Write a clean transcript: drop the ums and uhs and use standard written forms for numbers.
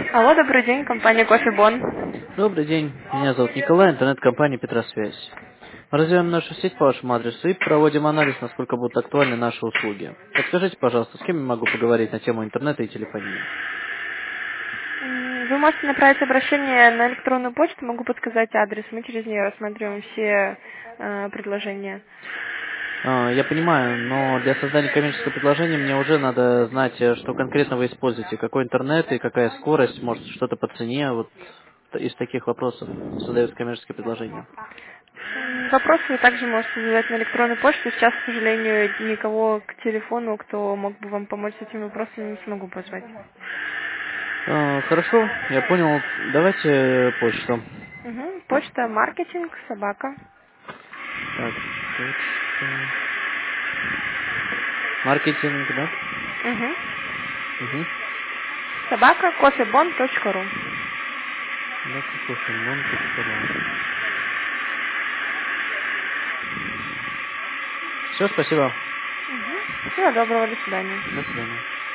Алло, добрый день, компания Кофебон. Добрый день, меня зовут Николай, интернет-компания Петросвязь. Мы развиваем нашу сеть по вашему адресу и проводим анализ, насколько будут актуальны наши услуги. Подскажите, пожалуйста, с кем я могу поговорить на тему интернета и телефонии? Вы можете направить обращение на электронную почту, могу подсказать адрес, мы через нее рассматриваем все предложения. Я понимаю, но для создания коммерческого предложения мне уже надо знать, что конкретно вы используете, какой интернет и какая скорость, может что-то по цене, вот из таких вопросов создается коммерческое предложение. Вопросы вы также можете задать на электронную почту. Сейчас, к сожалению, никого к телефону, кто мог бы вам помочь с этими вопросами, не смогу позвать. Хорошо, я понял. Давайте почту. Почта маркетинг, собака. Так, почта. Маркетинг, да? Угу. Угу. Собака кофебон.ру. Все, спасибо. Всего доброго, до свидания. До свидания.